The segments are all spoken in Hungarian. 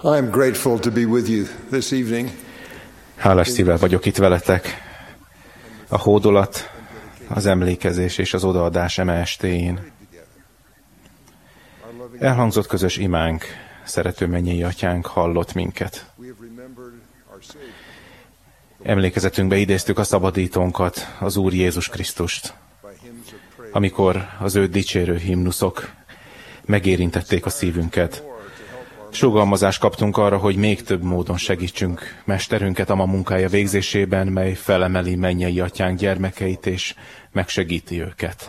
I'm grateful to be with you this evening. Hálás szívvel vagyok itt veletek a hódolat, az emlékezés és az odaadás eme estéjén. Elhangzott közös imánk, szerető mennyei atyánk hallott minket. Emlékezetünkbe idéztük a szabadítónkat, az Úr Jézus Krisztust, amikor az ő dicsérő himnuszok megérintették a szívünket. Sugalmazást kaptunk arra, hogy még több módon segítsünk mesterünket a ma munkája végzésében, mely felemeli mennyei atyánk gyermekeit és megsegíti őket.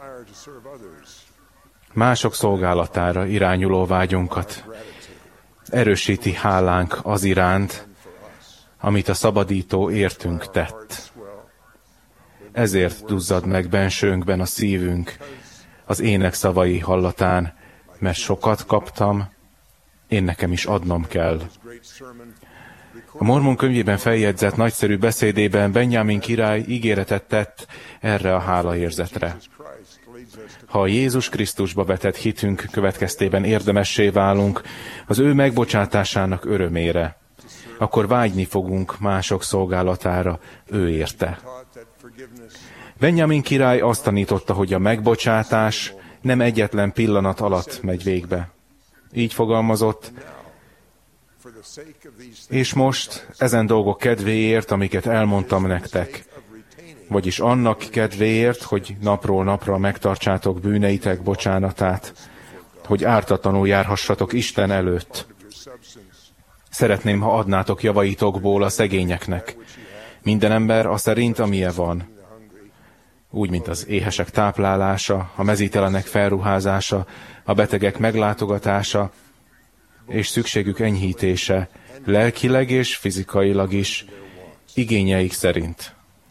Mások szolgálatára irányuló vágyunkat erősíti hálánk az iránt, amit a szabadító értünk tett. Ezért duzzad meg bensőnkben a szívünk az ének szavai hallatán, mert sokat kaptam, én nekem is adnom kell. A Mormon könyvében feljegyzett nagyszerű beszédében Benjamin király ígéretet tett erre a hálaérzetre. Ha a Jézus Krisztusba vetett hitünk következtében érdemessé válunk az ő megbocsátásának örömére, akkor vágyni fogunk mások szolgálatára ő érte. Benjamin király azt tanította, hogy a megbocsátás nem egyetlen pillanat alatt megy végbe. Így fogalmazott, és most ezen dolgok kedvéért, amiket elmondtam nektek, vagyis annak kedvéért, hogy napról napra megtartsátok bűneitek bocsánatát, hogy ártatlanul járhassatok Isten előtt. Szeretném, ha adnátok javaitokból a szegényeknek. Minden ember a szerint, amilyen van. Úgy, mint az éhesek táplálása, a mezítelenek felruházása, a betegek meglátogatása és szükségük enyhítése, lelkileg és fizikailag is, igényeik szerint.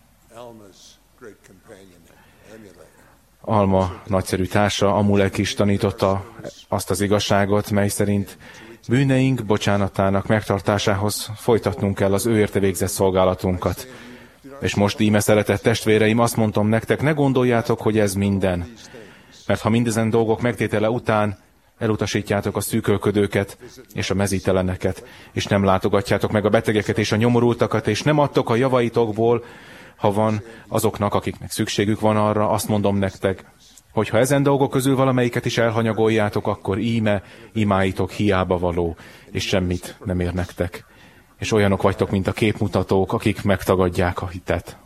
Alma nagyszerű társa, Amulek is tanította azt az igazságot, mely szerint bűneink bocsánatának megtartásához folytatnunk kell az ő érte végzett szolgálatunkat. És most íme szeretett testvéreim, azt mondom nektek, ne gondoljátok, hogy ez minden. Mert ha mindezen dolgok megtétele után elutasítjátok a szűkölködőket és a mezíteleneket, és nem látogatjátok meg a betegeket és a nyomorultakat, és nem adtok a javaitokból, ha van azoknak, akiknek szükségük van arra, azt mondom nektek, hogy ha ezen dolgok közül valamelyiket is elhanyagoljátok, akkor íme, imáitok hiába való, és semmit nem ér nektek. És olyanok vagytok, mint a képmutatók, akik megtagadják a hitet.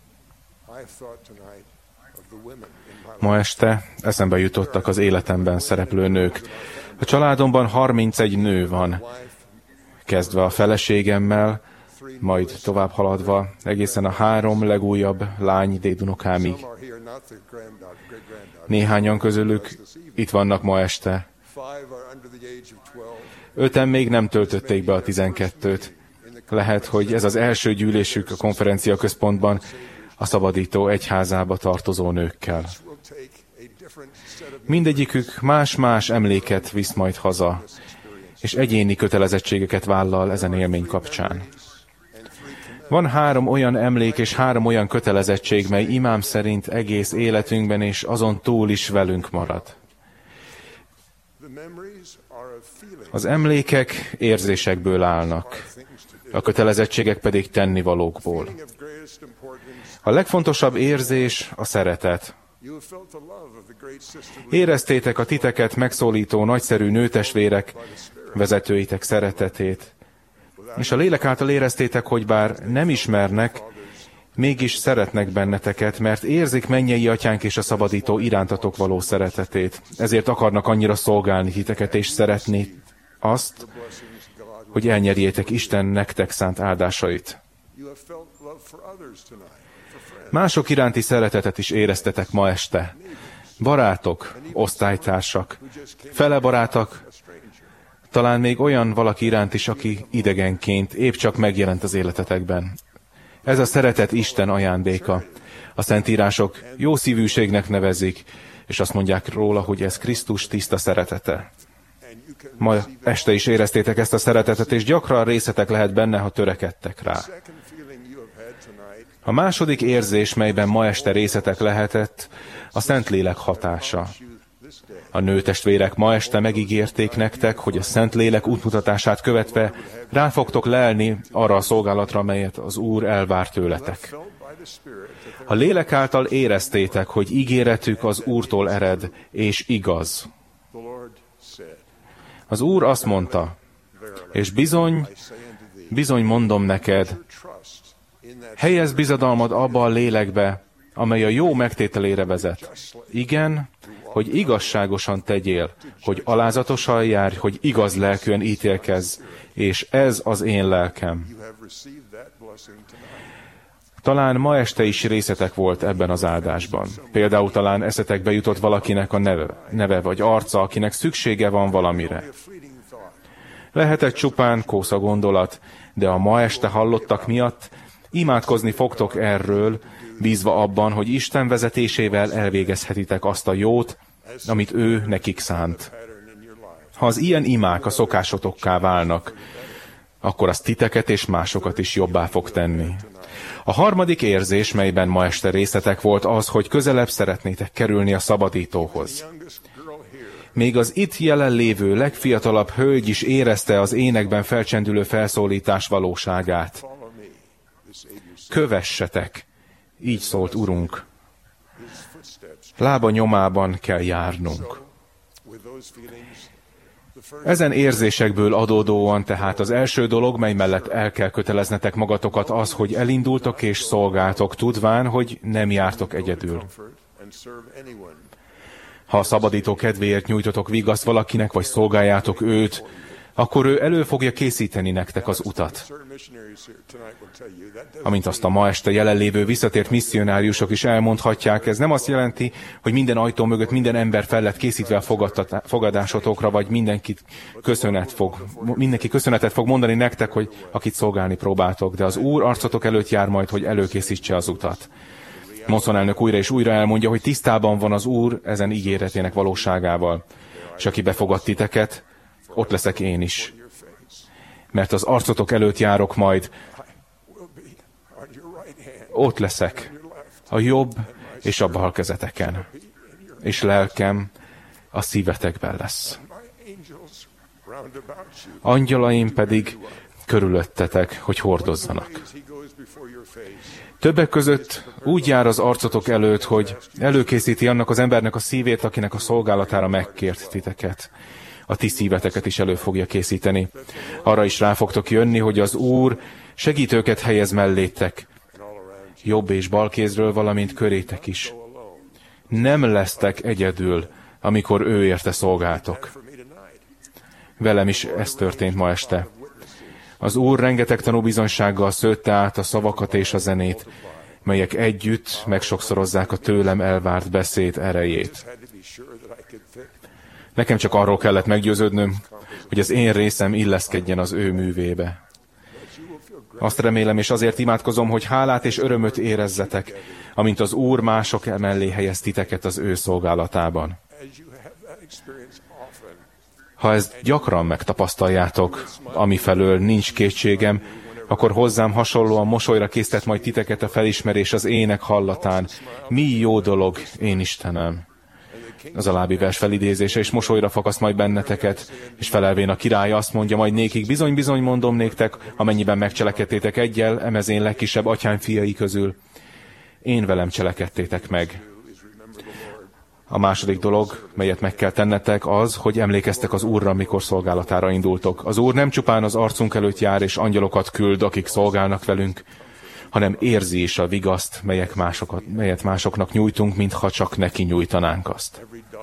Ma este eszembe jutottak az életemben szereplő nők. A családomban 31 nő van, kezdve a feleségemmel, majd tovább haladva egészen a 3 legújabb lány dédunokámig. Néhányan közülük itt vannak ma este. 5-en még nem töltötték be a 12-t. Lehet, hogy ez az első gyűlésük a konferencia központban a Szabadító egyházába tartozó nőkkel. Mindegyikük más-más emléket visz majd haza, és egyéni kötelezettségeket vállal ezen élmény kapcsán. Van 3 olyan emlék és 3 olyan kötelezettség, mely imám szerint egész életünkben és azon túl is velünk marad. Az emlékek érzésekből állnak, a kötelezettségek pedig tennivalókból. A legfontosabb érzés a szeretet. Éreztétek a titeket megszólító nagyszerű nőtestvérek, vezetőitek szeretetét, és a lélek által éreztétek, hogy bár nem ismernek, mégis szeretnek benneteket, mert érzik mennyei atyánk és a szabadító irántatok való szeretetét. Ezért akarnak annyira szolgálni titeket és szeretni azt, hogy elnyerjétek Isten nektek szánt áldásait. Mások iránti szeretetet is éreztetek ma este. Barátok, osztálytársak, fele barátok, talán még olyan valaki iránt is, aki idegenként épp csak megjelent az életetekben. Ez a szeretet Isten ajándéka. A Szentírások jó szívűségnek nevezik, és azt mondják róla, hogy ez Krisztus tiszta szeretete. Ma este is éreztétek ezt a szeretetet, és gyakran részletek lehet benne, ha törekedtek rá. A második érzés, melyben ma este részletek lehetett, a Szentlélek hatása. A nőtestvérek ma este megígérték nektek, hogy a Szentlélek útmutatását követve rá fogtok lelni arra a szolgálatra, amelyet az Úr elvár tőletek. A lélek által éreztétek, hogy ígéretük az Úrtól ered, és igaz. Az Úr azt mondta, és bizony mondom neked, helyezd bizodalmad abba a lélekbe, amely a jó megtételére vezet. Igen, hogy igazságosan tegyél, hogy alázatosan járj, hogy igaz lelkűen ítélkezz, és ez az én lelkem. Talán ma este is részetek volt ebben az áldásban. Például talán eszetekbe jutott valakinek a neve vagy arca, akinek szüksége van valamire. Lehetett csupán kósza gondolat, de a ma este hallottak miatt imádkozni fogtok erről, bízva abban, hogy Isten vezetésével elvégezhetitek azt a jót, amit ő nekik szánt. Ha az ilyen imák a szokásotokká válnak, akkor az titeket és másokat is jobbá fog tenni. A harmadik érzés, melyben ma este részletek volt, az, hogy közelebb szeretnétek kerülni a szabadítóhoz. Még az itt jelenlévő legfiatalabb hölgy is érezte az énekben felcsendülő felszólítás valóságát. Kövessetek, így szólt Urunk. Lába nyomában kell járnunk. Ezen érzésekből adódóan tehát az első dolog, mely mellett el kell köteleznetek magatokat, az, hogy elindultok és szolgáltok, tudván, hogy nem jártok egyedül. Ha a szabadító kedvéért nyújtotok vigaszt valakinek, vagy szolgáljátok őt, akkor ő elő fogja készíteni nektek az utat. Amint azt a ma este jelenlévő visszatért misszionáriusok is elmondhatják, ez nem azt jelenti, hogy minden ajtó mögött minden ember fel lett készítve a fogadásotokra, vagy mindenki köszönetet fog mondani nektek, hogy akit szolgálni próbáltok, de az Úr arcotok előtt jár majd, hogy előkészítse az utat. Monson elnök újra és újra elmondja, hogy tisztában van az Úr ezen ígéretének valóságával, és aki befogad titeket, ott leszek én is. Mert az arcotok előtt járok majd, ott leszek a jobb és a bal kezeteken, és lelkem a szívetekben lesz. Angyalaim pedig körülöttetek, hogy hordozzanak. Többek között úgy jár az arcotok előtt, hogy előkészíti annak az embernek a szívét, akinek a szolgálatára megkért titeket. A ti szíveteket is elő fogja készíteni. Arra is rá fogtok jönni, hogy az Úr segítőket helyez mellétek, jobb és bal kézről, valamint körétek is. Nem lesztek egyedül, amikor ő érte szolgáltok. Velem is ez történt ma este. Az Úr rengeteg tanúbizonysággal szőtte át a szavakat és a zenét, melyek együtt megsokszorozzák a tőlem elvárt beszéd erejét. Nekem csak arról kellett meggyőződnöm, hogy az én részem illeszkedjen az ő művébe. Azt remélem, és azért imádkozom, hogy hálát és örömöt érezzetek, amint az Úr mások mellé helyez titeket az ő szolgálatában. Ha ezt gyakran megtapasztaljátok, amifelől nincs kétségem, akkor hozzám hasonlóan mosolyra késztet majd titeket a felismerés az ének hallatán. Mi jó dolog, én Istenem! Az alábbi vers felidézése, és mosolyra fakaszt majd benneteket, és felelvén a király azt mondja majd nékik, bizony mondom néktek, amennyiben megcselekedtétek egyel, emez én legkisebb atyám fiai közül. Én velem cselekedtétek meg. A második dolog, melyet meg kell tennetek, az, hogy emlékeztek az Úrra, mikor szolgálatára indultok. Az Úr nem csupán az arcunk előtt jár, és angyalokat küld, akik szolgálnak velünk, hanem érzi is a vigaszt, melyet másoknak nyújtunk, mintha csak neki nyújtanánk azt.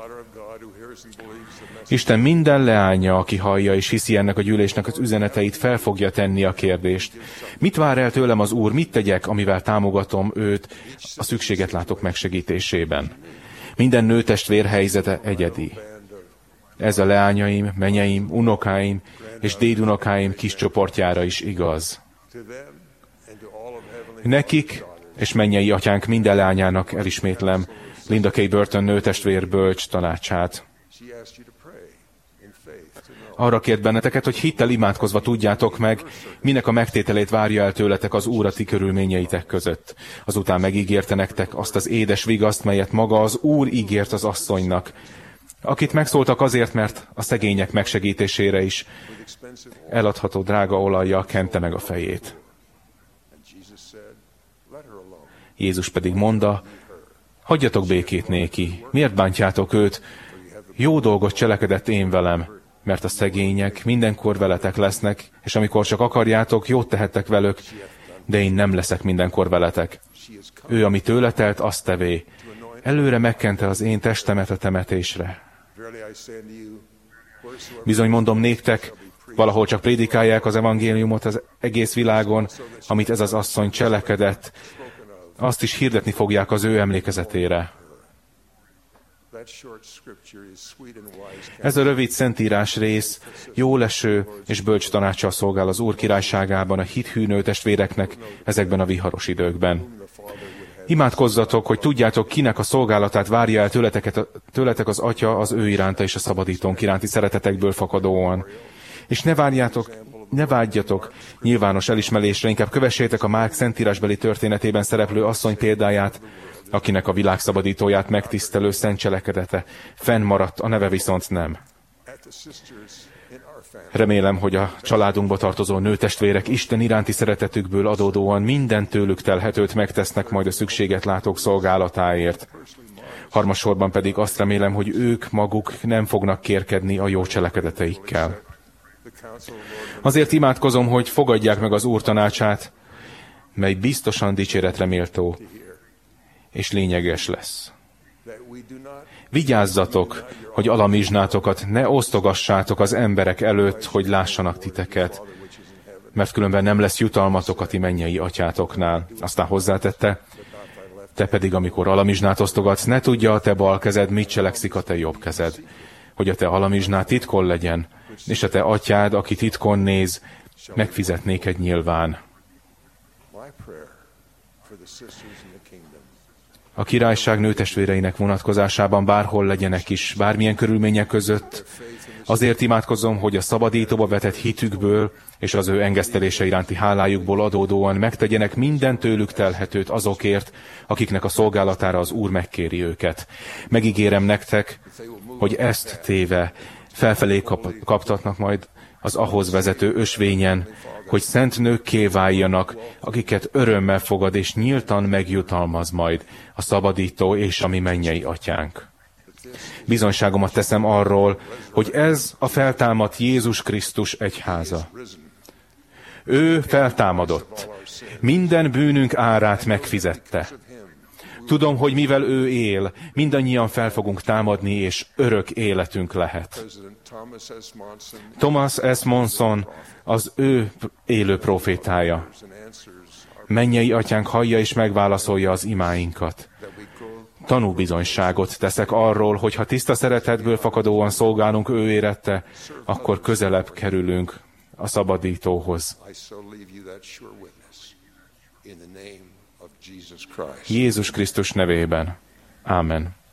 Isten minden leánya, aki hallja és hiszi ennek a gyűlésnek az üzeneteit, fel fogja tenni a kérdést. Mit vár el tőlem az Úr, mit tegyek, amivel támogatom őt a szükséget látok megsegítésében? Minden nőtestvér helyzete egyedi. Ez a leányaim, menyeim, unokáim és dédunokáim kis csoportjára is igaz. Nekik és mennyei atyánk minden leányának elismétlem Linda K. Burton nőtestvér bölcs tanácsát. Arra kért benneteket, hogy hittel imádkozva tudjátok meg, minek a megtételét várja el tőletek az Úr a ti körülményeitek között. Azután megígérte nektek azt az édes vigaszt, melyet maga az Úr ígért az asszonynak, akit megszóltak azért, mert a szegények megsegítésére is eladható drága olajjal kente meg a fejét. Jézus pedig mondta, hagyjatok békét néki, miért bántjátok őt? Jó dolgot cselekedett én velem, mert a szegények mindenkor veletek lesznek, és amikor csak akarjátok, jót tehettek velük, de én nem leszek mindenkor veletek. Ő, ami tőle telt, azt tevé. Előre megkente az én testemet a temetésre. Bizony mondom néktek, valahol csak prédikálják az evangéliumot az egész világon, amit ez az asszony cselekedett, azt is hirdetni fogják az ő emlékezetére. Ez a rövid szentírás rész jó leső és bölcs tanácssal szolgál az Úr királyságában a hithű testvéreknek ezekben a viharos időkben. Imádkozzatok, hogy tudjátok, kinek a szolgálatát várja el tőletek az Atya az ő iránta és a szabadítónk iránti szeretetekből fakadóan. És ne vágyjatok nyilvános elismerésre, inkább kövessétek a Márk szentírásbeli történetében szereplő asszony példáját, akinek a világ szabadítóját megtisztelő szent cselekedete fennmaradt, a neve viszont nem. Remélem, hogy a családunkba tartozó nőtestvérek Isten iránti szeretetükből adódóan minden tőlük telhetőt megtesznek majd a szükséget látók szolgálatáért. Harmadsorban pedig azt remélem, hogy ők maguk nem fognak kérkedni a jó cselekedeteikkel. Azért imádkozom, hogy fogadják meg az Úr tanácsát, mely biztosan dicséretre méltó és lényeges lesz. Vigyázzatok, hogy alamizsnátokat ne osztogassátok az emberek előtt, hogy lássanak titeket, mert különben nem lesz jutalmatok a ti mennyei atyátoknál. Aztán hozzátette, te pedig, amikor alamizsnát osztogatsz, ne tudja a te bal kezed, mit cselekszik a te jobb kezed, hogy a te alamizsnád titkon legyen, és a te atyád, aki titkon néz, megfizet néked nyilván. A királyság nőtestvéreinek vonatkozásában bárhol legyenek is, bármilyen körülmények között, azért imádkozom, hogy a szabadítóba vetett hitükből és az ő engesztelése iránti hálájukból adódóan megtegyenek minden tőlük telhetőt azokért, akiknek a szolgálatára az Úr megkéri őket. Megígérem nektek, hogy ezt téve felfelé kaptatnak majd az ahhoz vezető ösvényen, hogy szent nőkké váljanak, akiket örömmel fogad és nyíltan megjutalmaz majd a szabadító és a mi mennyei atyánk. Bizonyságomat teszem arról, hogy ez a feltámadt Jézus Krisztus egyháza. Ő feltámadott. Minden bűnünk árát megfizette. Tudom, hogy mivel ő él, mindannyian fel fogunk támadni, és örök életünk lehet. Thomas S. Monson az ő élő profétája. Mennyei atyánk hallja és megválaszolja az imáinkat. Tanúbizonyságot teszek arról, hogy ha tiszta szeretetből fakadóan szolgálunk ő érette, akkor közelebb kerülünk a szabadítóhoz. Jézus Krisztus nevében. Ámen.